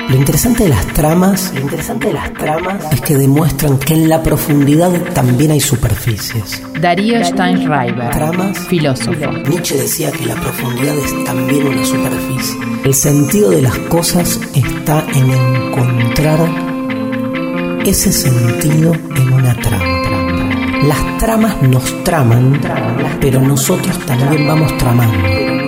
Lo interesante de las tramas es que demuestran que en la profundidad también hay superficies. Darío Steinschreiber, Tramas, filósofo. Nietzsche decía que la profundidad es también una superficie. El sentido de las cosas está en encontrar ese sentido en una trama. Las tramas nos traman, pero nosotros también vamos tramando.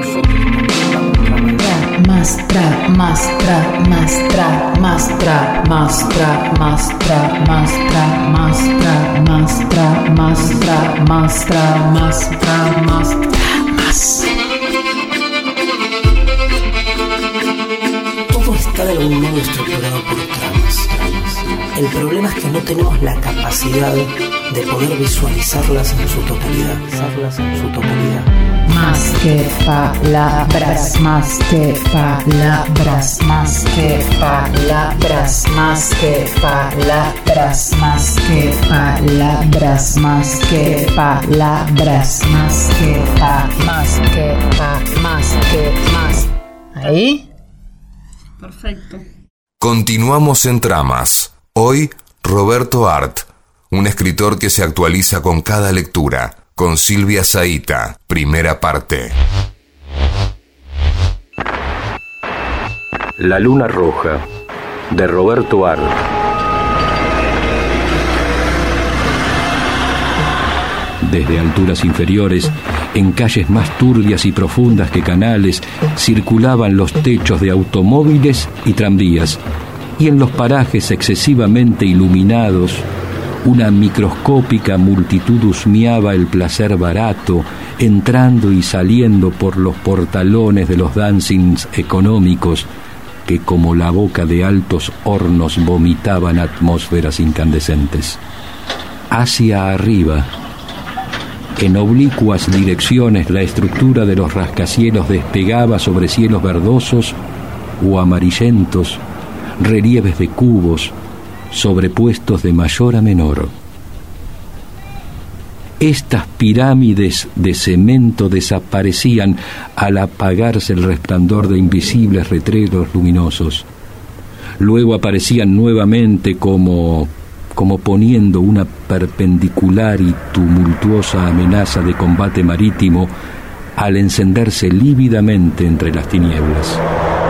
Todo está de algún modo estructurado por tramas. El problema es que no tenemos la capacidad de poder visualizarlas en su totalidad. Más que palabras, más que palabras, más que palabras, más que palabras, más que palabras, más que palabras, más que más. ¿Ahí? Perfecto. Continuamos en Tramas. Hoy, Roberto Art, un escritor que se actualiza con cada lectura, con Silvia Zaita, primera parte. La luna roja, de Roberto Art. Desde alturas inferiores, en calles más turbias y profundas que canales, circulaban los techos de automóviles y tranvías, y en los parajes excesivamente iluminados, una microscópica multitud husmeaba el placer barato, entrando y saliendo por los portalones de los dancings económicos, que como la boca de altos hornos vomitaban atmósferas incandescentes. Hacia arriba, en oblicuas direcciones, la estructura de los rascacielos despegaba sobre cielos verdosos o amarillentos, relieves de cubos, sobrepuestos de mayor a menor. Estas pirámides de cemento desaparecían al apagarse el resplandor de invisibles letreros luminosos. Luego aparecían nuevamente como poniendo una perpendicular y tumultuosa amenaza de combate marítimo al encenderse lívidamente entre las tinieblas.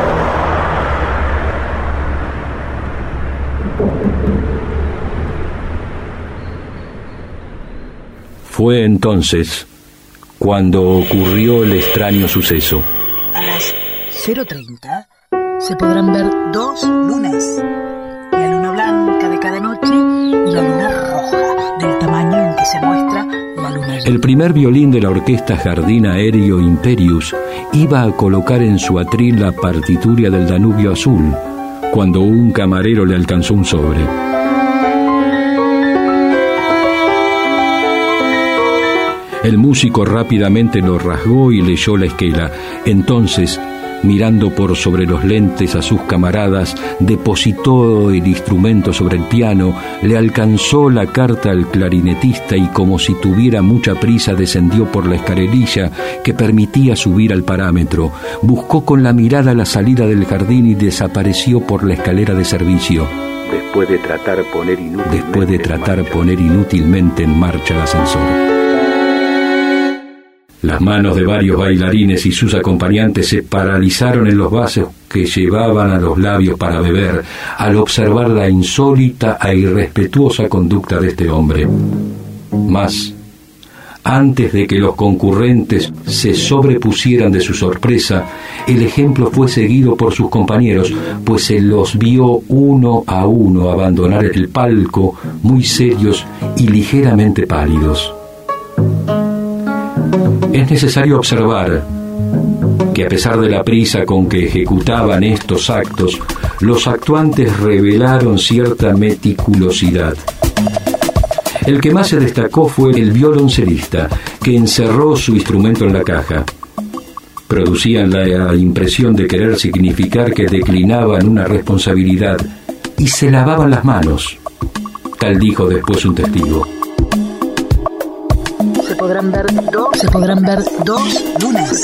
Fue entonces cuando ocurrió el extraño suceso. A las 0:30 se podrán ver 2 lunas. La luna blanca de cada noche y la luna roja, del tamaño en que se muestra la luna llena. El primer violín de la orquesta Jardín Aéreo Imperius iba a colocar en su atril la partitura del Danubio Azul, cuando un camarero le alcanzó un sobre. El músico rápidamente lo rasgó y leyó la esquela. Entonces, mirando por sobre los lentes a sus camaradas, depositó el instrumento sobre el piano, le alcanzó la carta al clarinetista y, como si tuviera mucha prisa, descendió por la escalerilla que permitía subir al parámetro. Buscó con la mirada la salida del jardín y desapareció por la escalera de servicio, después de tratar poner inútilmente en marcha el ascensor. Las manos de varios bailarines y sus acompañantes se paralizaron en los vasos que llevaban a los labios para beber al observar la insólita e irrespetuosa conducta de este hombre. Mas, antes de que los concurrentes se sobrepusieran de su sorpresa, el ejemplo fue seguido por sus compañeros, pues se los vio uno a uno abandonar el palco, muy serios y ligeramente pálidos. Es necesario observar que, a pesar de la prisa con que ejecutaban estos actos, los actuantes revelaron cierta meticulosidad. El que más se destacó fue el violoncelista, que encerró su instrumento en la caja. Producían la impresión de querer significar que declinaban una responsabilidad y se lavaban las manos. Tal dijo después un testigo. Se podrán ver dos lunas.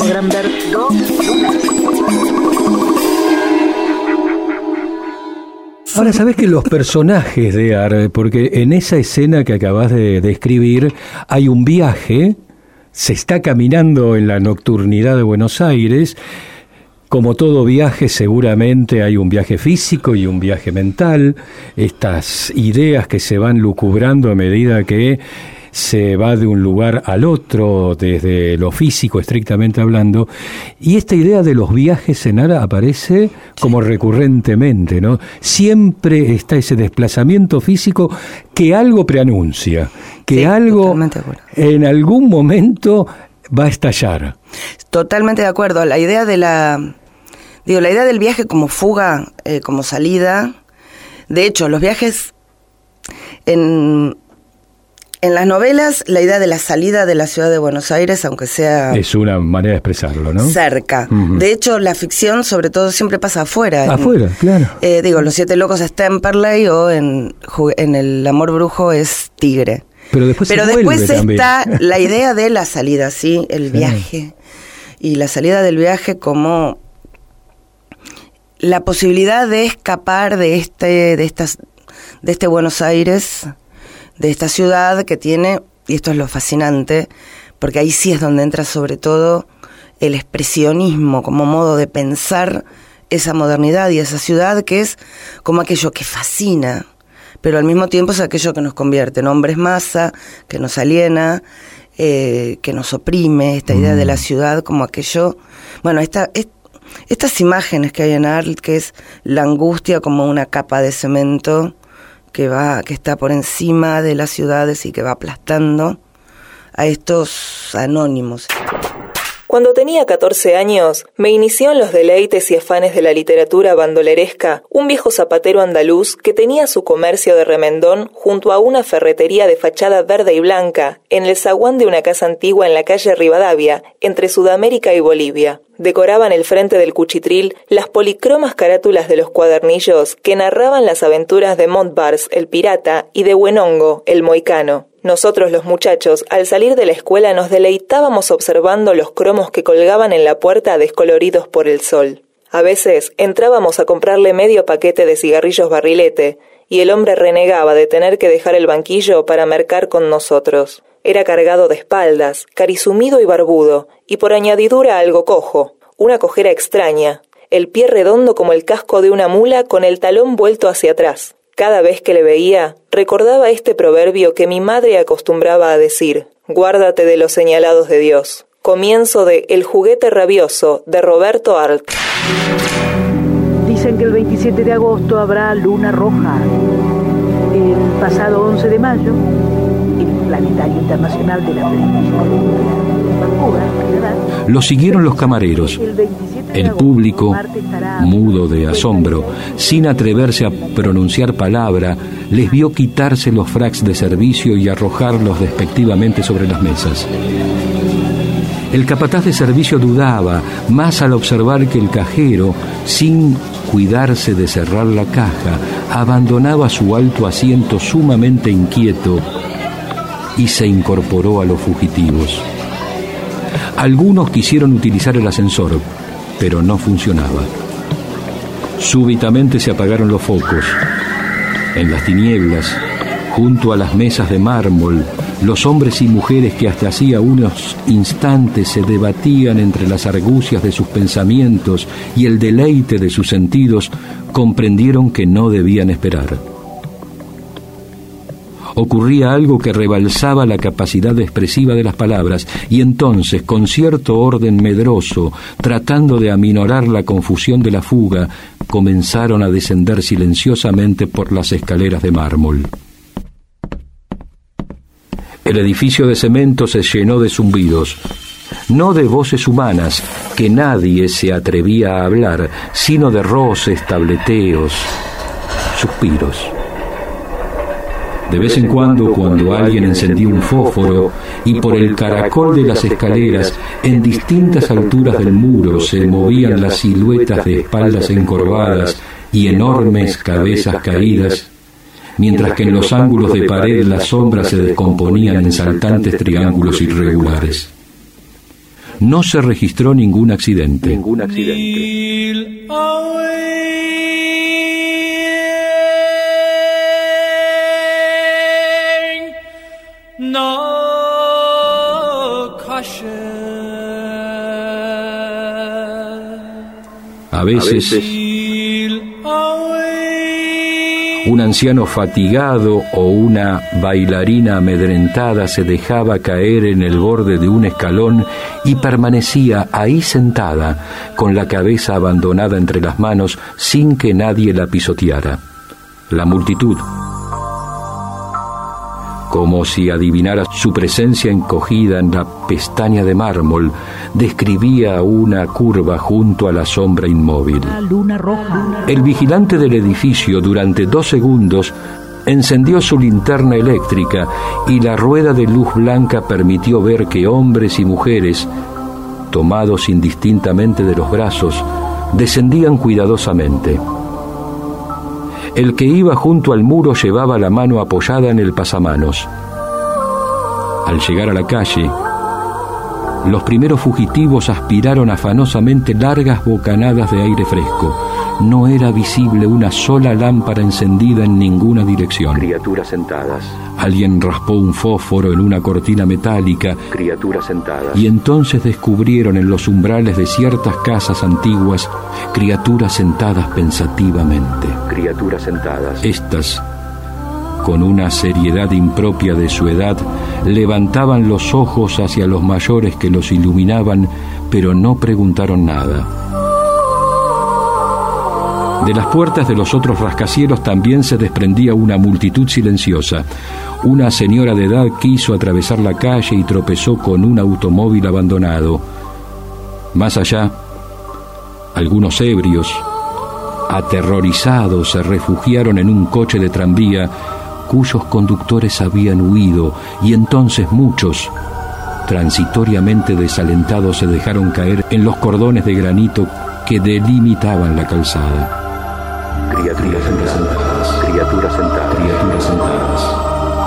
Ahora, ¿sabés que los personajes de Art, porque en esa escena que acabas de describir hay un viaje, se está caminando en la nocturnidad de Buenos Aires, como todo viaje seguramente hay un viaje físico y un viaje mental, estas ideas que se van lucubrando a medida que se va de un lugar al otro, desde lo físico estrictamente hablando, y esta idea de los viajes en Art aparece como recurrentemente, ¿no? Siempre está ese desplazamiento físico que algo preanuncia, que sí, algo en algún momento va a estallar. Totalmente de acuerdo. La idea de la idea del viaje como fuga, como salida. De hecho, los viajes en las novelas, la idea de la salida de la ciudad de Buenos Aires, aunque sea... Es una manera de expresarlo, ¿no? Cerca. Uh-huh. De hecho, la ficción, sobre todo, siempre pasa afuera. Afuera, claro. Los 7 locos es Temperley o en El amor brujo es Tigre. Pero después está la idea de la salida, ¿sí? El viaje. Y la salida del viaje como la posibilidad de escapar de este Buenos Aires, de esta ciudad que tiene, y esto es lo fascinante, porque ahí sí es donde entra sobre todo el expresionismo como modo de pensar esa modernidad y esa ciudad, que es como aquello que fascina, pero al mismo tiempo es aquello que nos convierte en hombres masa, que nos aliena, que nos oprime, esta idea de la ciudad como aquello... Bueno, estas imágenes que hay en Art, que es la angustia como una capa de cemento que está por encima de las ciudades y que va aplastando a estos anónimos. Cuando tenía 14 años, me inició en los deleites y afanes de la literatura bandoleresca un viejo zapatero andaluz que tenía su comercio de remendón junto a una ferretería de fachada verde y blanca en el zaguán de una casa antigua en la calle Rivadavia, entre Sudamérica y Bolivia. Decoraban el frente del cuchitril las policromas carátulas de los cuadernillos que narraban las aventuras de Montbars, el pirata, y de Buenongo, el moicano. Nosotros los muchachos, al salir de la escuela, nos deleitábamos observando los cromos que colgaban en la puerta descoloridos por el sol. A veces entrábamos a comprarle medio paquete de cigarrillos barrilete, y el hombre renegaba de tener que dejar el banquillo para mercar con nosotros. Era cargado de espaldas, carisumido y barbudo, y por añadidura algo cojo, una cojera extraña, el pie redondo como el casco de una mula con el talón vuelto hacia atrás. Cada vez que le veía, recordaba este proverbio que mi madre acostumbraba a decir: guárdate de los señalados de Dios. Comienzo de El juguete rabioso, de Roberto Art. Dicen que el 27 de agosto habrá luna roja. El pasado 11 de mayo, el Planetario Internacional de la British Columbia, Vancouver, Canadá. Lo siguieron los camareros. El público, mudo de asombro, sin atreverse a pronunciar palabra, les vio quitarse los fracs de servicio y arrojarlos despectivamente sobre las mesas. El capataz de servicio dudaba, más al observar que el cajero, sin cuidarse de cerrar la caja, abandonaba su alto asiento sumamente inquieto y se incorporó a los fugitivos. Algunos quisieron utilizar el ascensor, pero no funcionaba. Súbitamente se apagaron los focos. En las tinieblas, junto a las mesas de mármol, los hombres y mujeres que hasta hacía unos instantes se debatían entre las argucias de sus pensamientos y el deleite de sus sentidos, comprendieron que no debían esperar. Ocurría algo que rebalsaba la capacidad expresiva de las palabras, y entonces, con cierto orden medroso, tratando de aminorar la confusión de la fuga, comenzaron a descender silenciosamente por las escaleras de mármol. El edificio de cemento se llenó de zumbidos, no de voces humanas, que nadie se atrevía a hablar, sino de roces, tableteos, suspiros. De vez en cuando alguien encendía un fósforo y por el caracol de las escaleras, en distintas alturas del muro, se movían las siluetas de espaldas encorvadas y enormes cabezas caídas, mientras que en los ángulos de pared las sombras se descomponían en saltantes triángulos irregulares. No se registró ningún accidente. veces, un anciano fatigado o una bailarina amedrentada se dejaba caer en el borde de un escalón y permanecía ahí sentada, con la cabeza abandonada entre las manos, sin que nadie la pisoteara. La multitud, como si adivinara su presencia encogida en la pestaña de mármol, describía una curva junto a la sombra inmóvil. La luna roja. El vigilante del edificio, durante 2 segundos, encendió su linterna eléctrica y la rueda de luz blanca permitió ver que hombres y mujeres, tomados indistintamente de los brazos, descendían cuidadosamente. El que iba junto al muro llevaba la mano apoyada en el pasamanos. Al llegar a la calle, los primeros fugitivos aspiraron afanosamente largas bocanadas de aire fresco. No era visible una sola lámpara encendida en ninguna dirección. Criaturas sentadas. Alguien raspó un fósforo en una cortina metálica. Criaturas sentadas. Y entonces descubrieron en los umbrales de ciertas casas antiguas criaturas sentadas pensativamente. Criaturas sentadas. Estas, con una seriedad impropia de su edad, levantaban los ojos hacia los mayores que los iluminaban, pero no preguntaron nada. De las puertas de los otros rascacielos también se desprendía una multitud silenciosa. Una señora de edad quiso atravesar la calle y tropezó con un automóvil abandonado. Más allá, algunos ebrios, aterrorizados, se refugiaron en un coche de tranvía cuyos conductores habían huido, y entonces muchos, transitoriamente desalentados, se dejaron caer en los cordones de granito que delimitaban la calzada. Criaturas sentadas, criaturas sentadas, criaturas sentadas.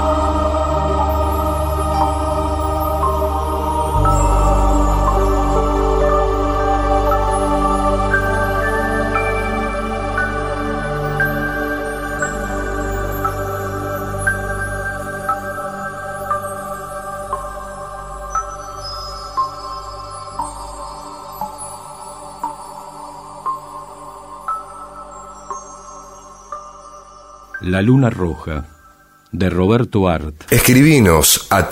La luna roja, de Roberto Art. Escribinos a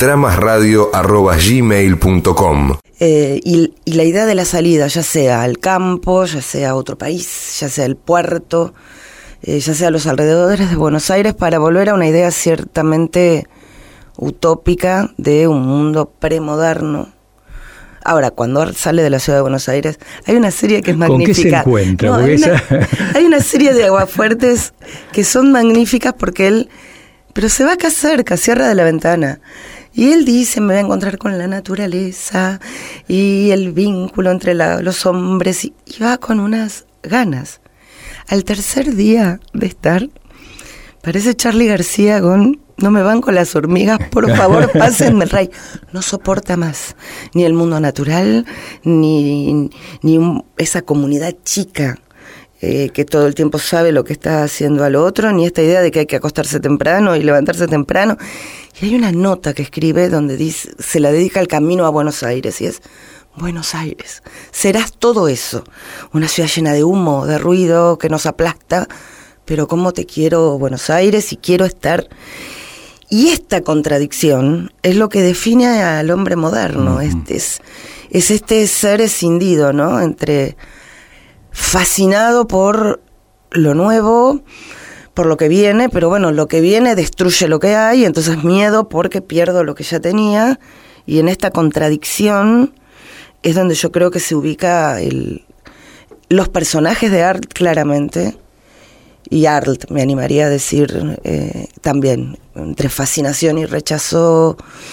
tramasradio@gmail.com. Y la idea de la salida, ya sea al campo, ya sea a otro país, ya sea el puerto, ya sea a los alrededores de Buenos Aires, para volver a una idea ciertamente utópica de un mundo premoderno. Ahora, cuando Art sale de la ciudad de Buenos Aires, hay una serie que es magnífica. ¿Con qué se encuentra? No, hay una serie de Aguafuertes que son magníficas porque él, pero se va acá cerca, cierra de la ventana, y él dice, me voy a encontrar con la naturaleza y el vínculo entre los hombres, y va con unas ganas. Al tercer día de estar, parece Charly García con... No me van con las hormigas, por favor, pásenme el rey. No soporta más ni el mundo natural, ni esa comunidad chica que todo el tiempo sabe lo que está haciendo al otro, ni esta idea de que hay que acostarse temprano y levantarse temprano. Y hay una nota que escribe donde dice, se la dedica al camino a Buenos Aires, y es: Buenos Aires, serás todo eso, una ciudad llena de humo, de ruido que nos aplasta, pero cómo te quiero, Buenos Aires, y quiero estar... Y esta contradicción es lo que define al hombre moderno. Es este ser escindido, ¿no? Entre fascinado por lo nuevo, por lo que viene, pero bueno, lo que viene destruye lo que hay, entonces miedo porque pierdo lo que ya tenía, y en esta contradicción es donde yo creo que se ubica los personajes de Art claramente. Y Art, me animaría a decir también, entre fascinación y rechazo,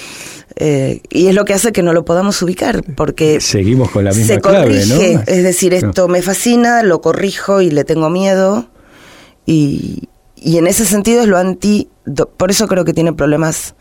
y es lo que hace que no lo podamos ubicar, porque seguimos con la misma se corrige, clave, ¿no? Es decir, esto me fascina, lo corrijo y le tengo miedo, y en ese sentido es lo por eso creo que tiene problemas,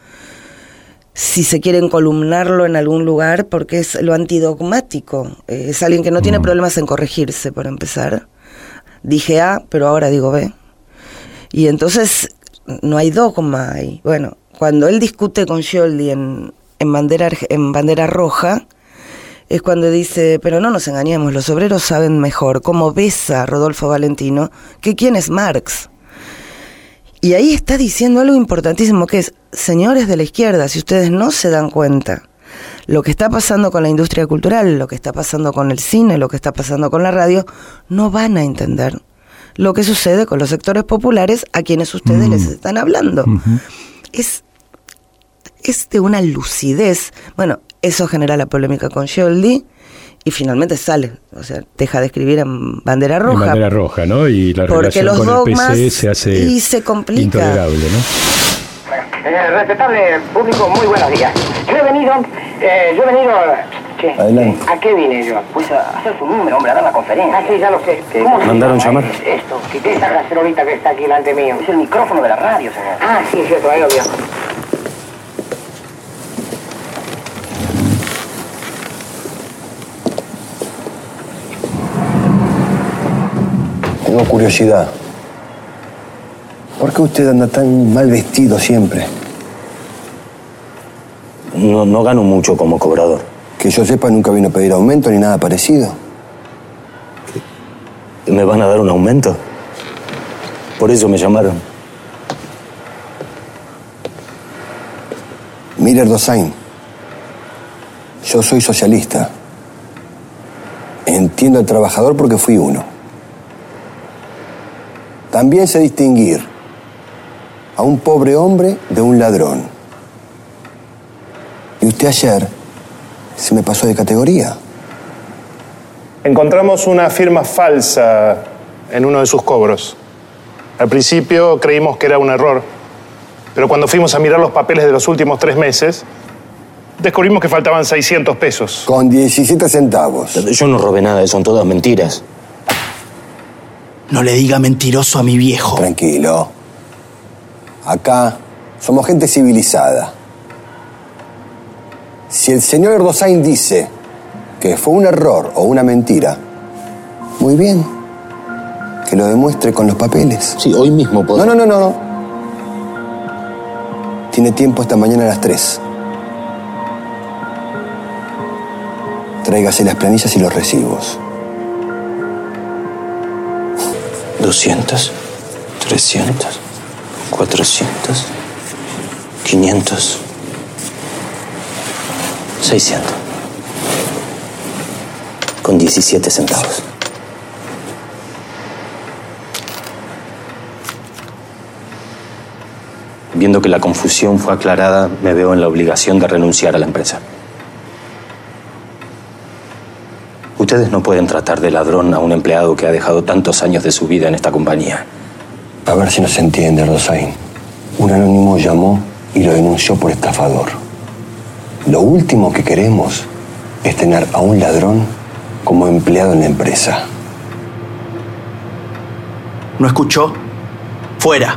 si se quiere encolumnarlo en algún lugar, porque es lo antidogmático, es alguien que no tiene problemas en corregirse, por empezar. Dije A, pero ahora digo B. Y entonces no hay dogma. Y bueno, cuando él discute con Scioldi en Bandera Roja, es cuando dice, pero no nos engañemos, los obreros saben mejor cómo besa Rodolfo Valentino que quién es Marx. Y ahí está diciendo algo importantísimo, que es, señores de la izquierda, si ustedes no se dan cuenta, lo que está pasando con la industria cultural, lo que está pasando con el cine, lo que está pasando con la radio, no van a entender lo que sucede con los sectores populares a quienes ustedes les están hablando. Es de una lucidez. Bueno, eso genera la polémica con Scioldi y finalmente sale, o sea, deja de escribir en bandera roja. En bandera roja, ¿no? Y la porque relación los con dogmas el PC se hace y se complica. intolerable, ¿no? Respetable público, muy buenos días. Yo he venido... ¿Qué? Adelante. ¿A qué vine yo? Pues a hacer su número, hombre, a dar la conferencia. Ah, sí, ya lo sé. ¿Cómo se ¿Mandaron llama llamar? Esto, que esa cacerolita que está aquí delante mío. Es el micrófono de la radio, señor. Ah, sí, es cierto, ahí lo veo. Tengo curiosidad. ¿Por qué usted anda tan mal vestido siempre? No gano mucho como cobrador. Que yo sepa, nunca vino a pedir aumento ni nada parecido. ¿Me van a dar un aumento? Por eso me llamaron. Mire, Erdosain, yo soy socialista. Entiendo al trabajador porque fui uno. También sé distinguir a un pobre hombre de un ladrón. Y usted ayer se me pasó de categoría. Encontramos una firma falsa en uno de sus cobros. Al principio creímos que era un error, pero cuando fuimos a mirar los papeles de los últimos 3 meses, descubrimos que faltaban 600 pesos. Con 17 centavos. Yo no robé nada, son todas mentiras. No le diga mentiroso a mi viejo. Tranquilo. Acá somos gente civilizada. Si el señor Erdosain dice que fue un error o una mentira, muy bien. Que lo demuestre con los papeles. Sí, hoy mismo puedo. No. Tiene tiempo esta mañana a las 3. Tráigase las planillas y los recibos. 200, 300, 400, 500, 600. Con 17 centavos. Viendo que la confusión fue aclarada, me veo en la obligación de renunciar a la empresa. Ustedes no pueden tratar de ladrón a un empleado que ha dejado tantos años de su vida en esta compañía. A ver si nos entiende, Erdosain. Un anónimo llamó y lo denunció por estafador. Lo último que queremos es tener a un ladrón como empleado en la empresa. ¿No escuchó? Fuera.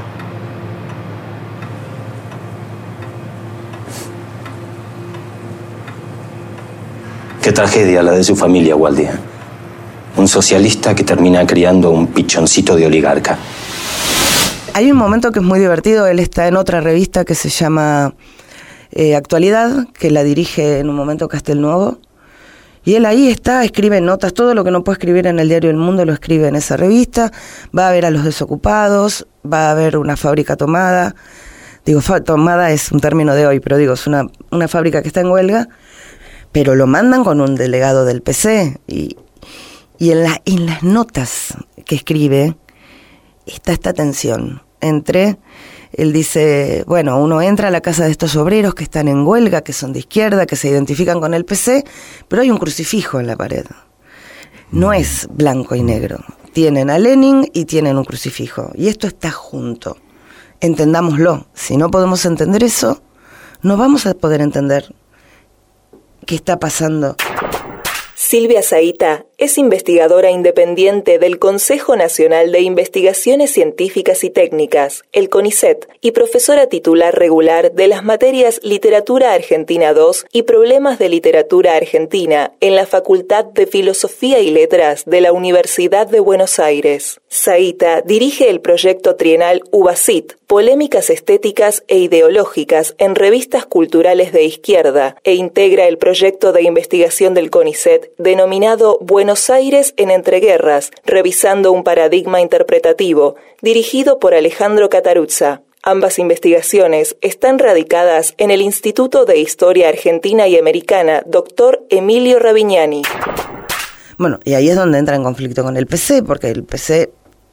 Qué tragedia la de su familia, Waldi. Un socialista que termina criando un pichoncito de oligarca. Hay un momento que es muy divertido. Él está en otra revista que se llama Actualidad, que la dirige en un momento Castelnuovo. Y él ahí está, escribe notas, todo lo que no puede escribir en el diario El Mundo lo escribe en esa revista. Va a ver a los desocupados, va a ver una fábrica tomada. Digo, tomada es un término de hoy, pero digo, es una fábrica que está en huelga. Pero lo mandan con un delegado del PC y en las notas que escribe está esta tensión entre, él dice, bueno, uno entra a la casa de estos obreros que están en huelga, que son de izquierda, que se identifican con el PC, pero hay un crucifijo en la pared. No es blanco y negro. Tienen a Lenin y tienen un crucifijo. Y esto está junto. Entendámoslo. Si no podemos entender eso, no vamos a poder entender qué está pasando. Silvia Zahita Es investigadora independiente del Consejo Nacional de Investigaciones Científicas y Técnicas, el CONICET, y profesora titular regular de las materias Literatura Argentina II y Problemas de Literatura Argentina en la Facultad de Filosofía y Letras de la Universidad de Buenos Aires. Zahita dirige el proyecto trienal UBACIT, Polémicas Estéticas e Ideológicas en Revistas Culturales de Izquierda, e integra el proyecto de investigación del CONICET denominado Buenos Aires en Entreguerras, revisando un paradigma interpretativo, dirigido por Alejandro Cataruzza. Ambas investigaciones están radicadas en el Instituto de Historia Argentina y Americana, Dr. Emilio Ravignani. Bueno, y ahí es donde entra en conflicto con el PC, porque el PC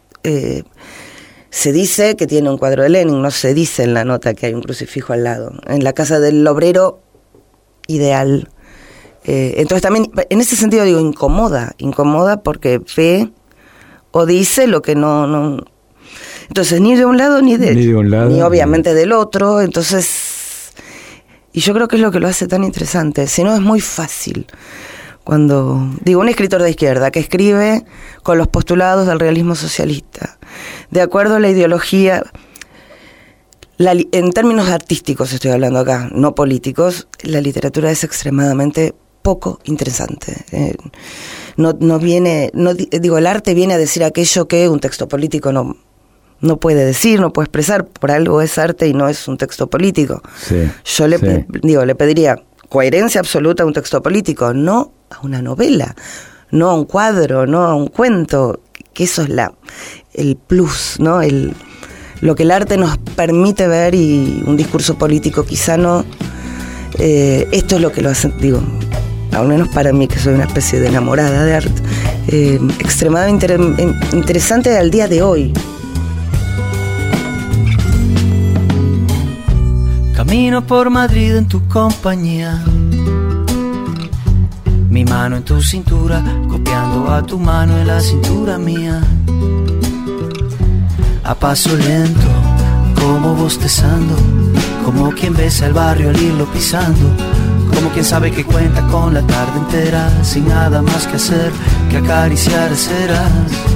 se dice que tiene un cuadro de Lenin, no se dice en la nota que hay un crucifijo al lado. En la casa del obrero ideal. Entonces también, en ese sentido digo, incomoda porque ve o dice lo que no. Entonces, ni de un lado ni obviamente del otro. Entonces, y yo creo que es lo que lo hace tan interesante. Si no, es muy fácil. Cuando digo, un escritor de izquierda que escribe con los postulados del realismo socialista, de acuerdo a la ideología, en términos artísticos estoy hablando acá, no políticos, la literatura es extremadamente poco interesante. El arte viene a decir aquello que un texto político no puede decir, no puede expresar. Por algo es arte y no es un texto político. Sí, yo le pediría coherencia absoluta a un texto político, no a una novela, no a un cuadro, no a un cuento, que eso es el plus, ¿no? Lo que el arte nos permite ver, y un discurso político quizá no. Esto es lo que lo hace, al menos para mí, que soy una especie de enamorada de arte, extremadamente interesante al día de hoy. Camino por Madrid en tu compañía, mi mano en tu cintura, copiando a tu mano en la cintura mía. A paso lento, como bostezando, como quien besa el barrio al irlo pisando, como quien sabe que cuenta con la tarde entera, sin nada más que hacer que acariciar aceras.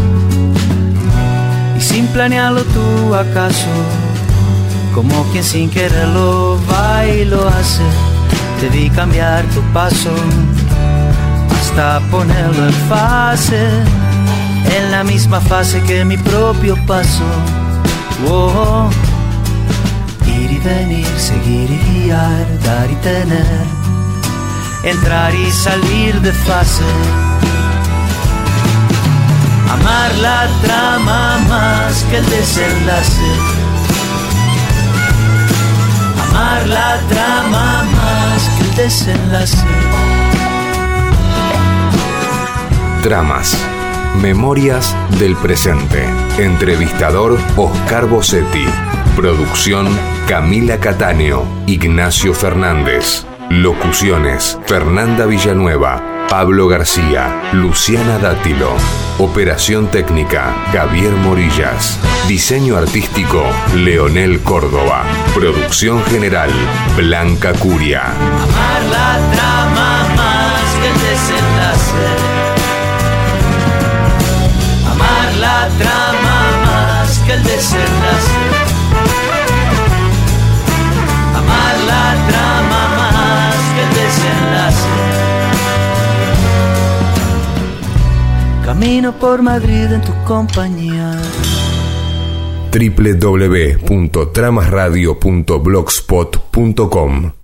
Y sin planearlo tú acaso, como quien sin quererlo va y lo hace, te vi cambiar tu paso hasta ponerlo en fase, en la misma fase que mi propio paso. Oh, ir y venir, seguir y guiar, dar y tener, entrar y salir de fase. Amar la trama más que el desenlace. Amar la trama más que el desenlace. Tramas. Memorias del presente. Entrevistador Oscar Bossetti. Producción Camila Cattaneo, Ignacio Fernández. Locuciones Fernanda Villanueva, Pablo García, Luciana Dátilo. Operación técnica Javier Morillas. Diseño artístico Leonel Córdoba. Producción general Blanca Curia. Amar la trama más que el desenlace. Amar la trama más que el desenlace. Amar la trama más que el desenlace. Camino por Madrid en tu compañía. www.tramasradio.blogspot.com